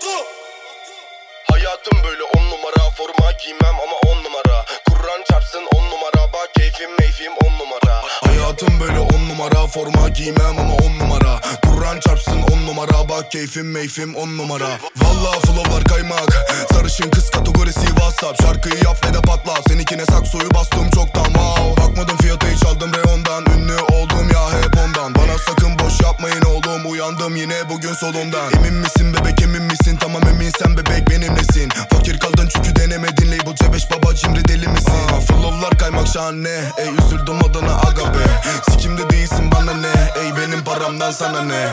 Hayatım böyle 10 numara, forma giymem ama 10 numara. Kur'an çarpsın 10 numara, bak keyfim meyfim 10 numara. Hayatım böyle 10 numara, forma giymem ama 10 numara. Kur'an çarpsın 10 numara, bak keyfim meyfim 10 numara. Vallahi flowlar kaymak, sarışın kız kategorisi WhatsApp. Şarkıyı yap ve de patla, seninkine saksoyu bastım çoktan wow. Bakmadım fiyata hiç aldım reyondan, ünlü oldum ya hep ondan. Bana sakın boş yapmayın oğlum, uyandım yine bugün solundan. Emin misin bebek, emin misin? Tamam eminsen bebek benimlesin. Fakir kaldın çünkü denemedin, label C5 baba cimri deli misin? Flowlar kaymak şahane, ey üzüldüm adına aga be. Sikimde değilsin bana ne, ey benim paramdan sana ne?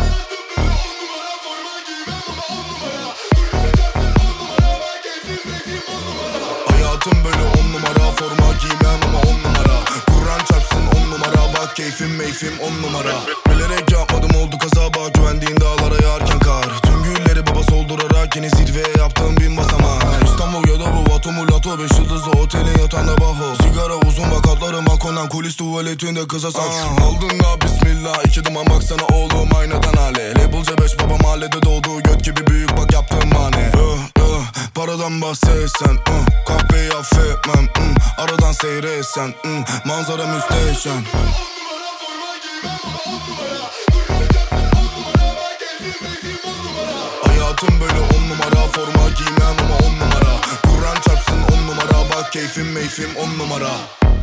Hayatım böyle 10 numara, forma giymem ama 10 numara. Kur'an çarpsın 10 numara, bak keyfim meyfim 10 numara. Bilerek yapmadım oldu kaza, bak güvendiğin dağlara yağarken kar. Tüm gülleri baba soldurarak yine zirveye yaptığım bin basamak. İstanbul ya da bu Vato Mulato, 5 yıldızlı otelin yatağında baho. Sigara uzun bak atlarım balkondan, kulis tuvaletinde kıza saks. Aldın da bismillah, 2 duman baksana oğlum aynadan hale. Label C5 baba mahallede doğdu, göt gibi büyük bak yaptığım mane. Paradan bahsetsen, kahveyi affetmem, aradan seyretsen, manzara müsteşem. Hayatım böyle 10 numara, forma giymem ama 10 numara. Kur'an çarpsın 10 numara, bak keyfim meyfim 10 numara.